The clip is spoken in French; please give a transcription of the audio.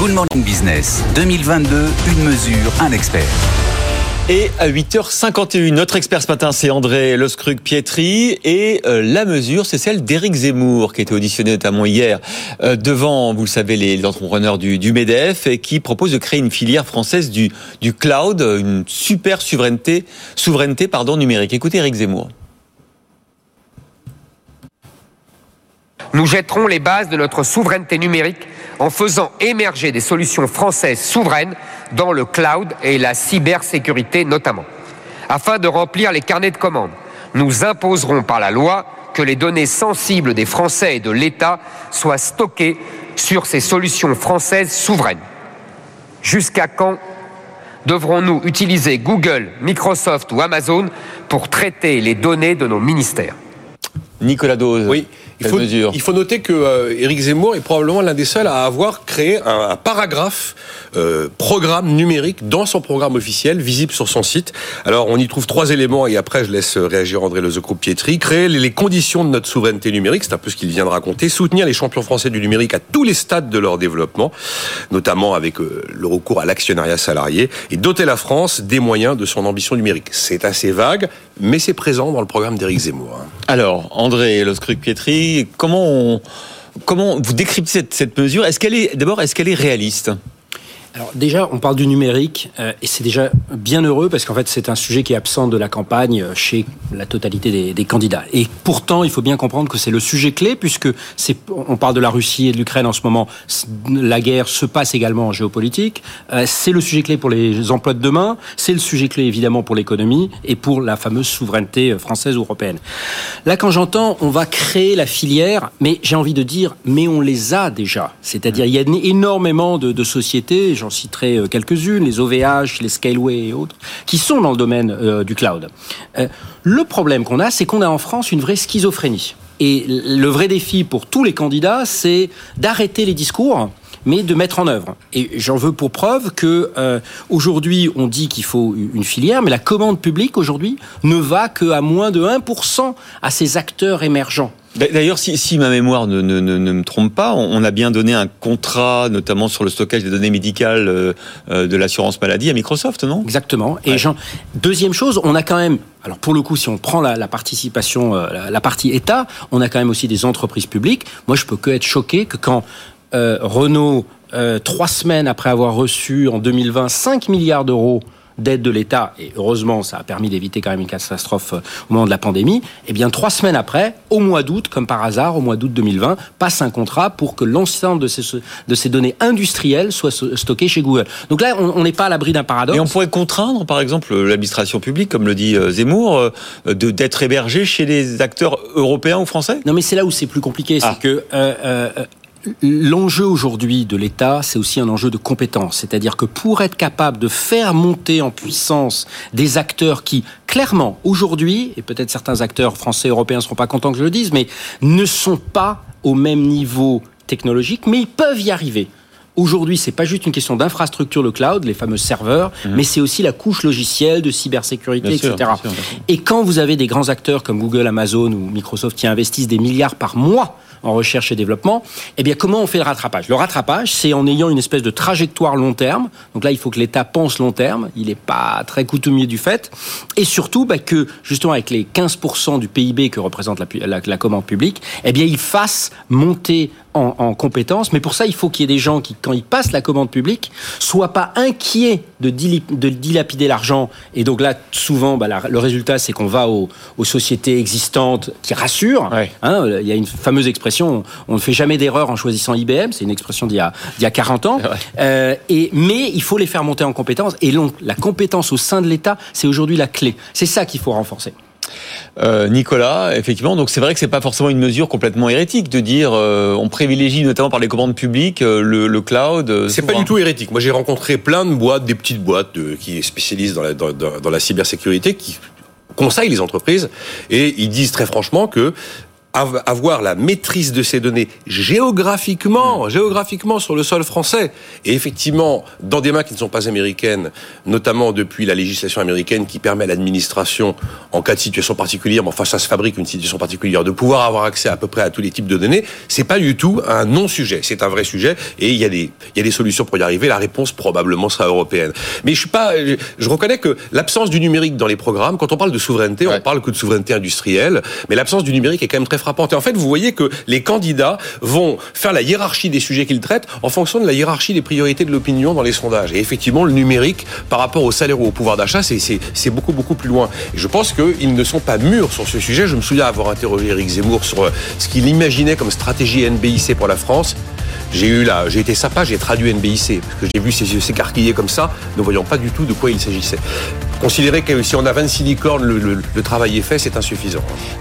Good Morning Business 2022, une mesure, un expert. Et à 8h51, notre expert ce matin, c'est André Loscruc-Pietri. Et la mesure, c'est celle d'Éric Zemmour, qui a été auditionné notamment hier devant, vous le savez, les entrepreneurs du MEDEF, et qui propose de créer une filière française du cloud, une super souveraineté numérique. Écoutez Éric Zemmour. Nous jetterons les bases de notre souveraineté numérique en faisant émerger des solutions françaises souveraines dans le cloud et la cybersécurité notamment. Afin de remplir les carnets de commandes, nous imposerons par la loi que les données sensibles des Français et de l'État soient stockées sur ces solutions françaises souveraines. Jusqu'à quand devrons-nous utiliser Google, Microsoft ou Amazon pour traiter les données de nos ministères ? Nicolas Dose. Oui. Il faut noter que Éric Zemmour est probablement l'un des seuls à avoir créé un paragraphe programme numérique dans son programme officiel, visible sur son site. Alors, on y trouve 3 éléments et après, je laisse réagir André Loscruc-Pietri. Créer les conditions de notre souveraineté numérique, c'est un peu ce qu'il vient de raconter. Soutenir les champions français du numérique à tous les stades de leur développement, notamment avec le recours à l'actionnariat salarié, et doter la France des moyens de son ambition numérique. C'est assez vague, mais c'est présent dans le programme d'Éric Zemmour. Alors, André Loscruc-Pietri, comment vous décryptez cette mesure ? Est-ce qu'elle est réaliste ? Alors déjà, on parle du numérique et c'est déjà bien heureux parce qu'en fait, c'est un sujet qui est absent de la campagne chez la totalité des candidats. Et pourtant, il faut bien comprendre que c'est le sujet clé puisque on parle de la Russie et de l'Ukraine en ce moment. La guerre se passe également en géopolitique. C'est le sujet clé pour les emplois de demain. C'est le sujet clé évidemment pour l'économie et pour la fameuse souveraineté française ou européenne. Là, quand j'entends, on va créer la filière, mais j'ai envie de dire, mais on les a déjà. C'est-à-dire, il y a énormément de sociétés. J'en citerai quelques-unes, les OVH, les Scaleway et autres, qui sont dans le domaine du cloud. Le problème qu'on a, c'est qu'on a en France une vraie schizophrénie. Et le vrai défi pour tous les candidats, c'est d'arrêter les discours, mais de mettre en œuvre. Et j'en veux pour preuve que aujourd'hui, on dit qu'il faut une filière, mais la commande publique aujourd'hui ne va qu'à moins de 1% à ces acteurs émergents. D'ailleurs, si ma mémoire ne me trompe pas, on a bien donné un contrat, notamment sur le stockage des données médicales de l'assurance maladie à Microsoft, non ? Exactement. Et deuxième chose, on a quand même, alors pour le coup, si on prend la participation, la partie État, on a quand même aussi des entreprises publiques. Moi, je peux que être choqué que quand Renault, 3 semaines après avoir reçu en 2020 5 milliards d'euros d'aide de l'État, et heureusement ça a permis d'éviter quand même une catastrophe au moment de la pandémie, et bien 3 semaines après, au mois d'août, comme par hasard, au mois d'août 2020, passe un contrat pour que l'ensemble de ces données industrielles soient stockées chez Google. Donc là, on n'est pas à l'abri d'un paradoxe. Et on pourrait contraindre, par exemple, l'administration publique, comme le dit Zemmour, d'être hébergée chez les acteurs européens ou français ? Non, mais c'est là où c'est plus compliqué, c'est que l'enjeu aujourd'hui de l'État, c'est aussi un enjeu de compétence. C'est-à-dire que pour être capable de faire monter en puissance des acteurs qui, clairement, aujourd'hui, et peut-être certains acteurs français et européens ne seront pas contents que je le dise, mais ne sont pas au même niveau technologique, mais ils peuvent y arriver. Aujourd'hui, c'est pas juste une question d'infrastructure, le cloud, les fameux serveurs, mais c'est aussi la couche logicielle de cybersécurité, bien etc. Sûr. Et quand vous avez des grands acteurs comme Google, Amazon ou Microsoft qui investissent des milliards par mois en recherche et développement, eh bien, comment on fait le rattrapage ? Le rattrapage, c'est en ayant une espèce de trajectoire long terme. Donc là, il faut que l'État pense long terme. Il n'est pas très coutumier du fait. Et surtout, que, justement, avec les 15% du PIB que représente la commande publique, eh bien, il fasse monter en compétences. Mais pour ça, il faut qu'il y ait des gens qui, quand ils passent la commande publique, soient pas inquiets de dilapider l'argent. Et donc là, souvent, le résultat, c'est qu'on va aux sociétés existantes qui rassurent. Ouais. Il y a une fameuse expression, on ne fait jamais d'erreur en choisissant IBM. C'est une expression d'il y a 40 ans. Ouais. Mais il faut les faire monter en compétences. Et donc, la compétence au sein de l'État, c'est aujourd'hui la clé. C'est ça qu'il faut renforcer. Nicolas, effectivement, donc c'est vrai que c'est pas forcément une mesure complètement hérétique de dire on privilégie notamment par les commandes publiques le cloud. C'est pas du tout hérétique. Moi, j'ai rencontré plein de boîtes, des petites boîtes qui spécialisent dans la cybersécurité, qui conseillent les entreprises et ils disent très franchement que avoir la maîtrise de ces données géographiquement sur le sol français. Et effectivement, dans des mains qui ne sont pas américaines, notamment depuis la législation américaine qui permet à l'administration, en cas de situation particulière, mais enfin ça se fabrique une situation particulière, de pouvoir avoir accès à peu près à tous les types de données, c'est pas du tout un non-sujet. C'est un vrai sujet et il y a des solutions pour y arriver. La réponse probablement sera européenne. Mais je reconnais que l'absence du numérique dans les programmes, quand on parle de souveraineté, on parle que de souveraineté industrielle, mais l'absence du numérique est quand même très frappante. Et en fait, vous voyez que les candidats vont faire la hiérarchie des sujets qu'ils traitent en fonction de la hiérarchie des priorités de l'opinion dans les sondages. Et effectivement, le numérique, par rapport au salaire ou au pouvoir d'achat, c'est beaucoup, beaucoup plus loin. Et je pense qu'ils ne sont pas mûrs sur ce sujet. Je me souviens avoir interrogé Éric Zemmour sur ce qu'il imaginait comme stratégie NBIC pour la France. J'ai été sympa, j'ai traduit NBIC, parce que j'ai vu ses yeux s'écarquiller comme ça, ne voyant pas du tout de quoi il s'agissait. Considérer que si on a 26 licornes, le travail est fait, c'est insuffisant.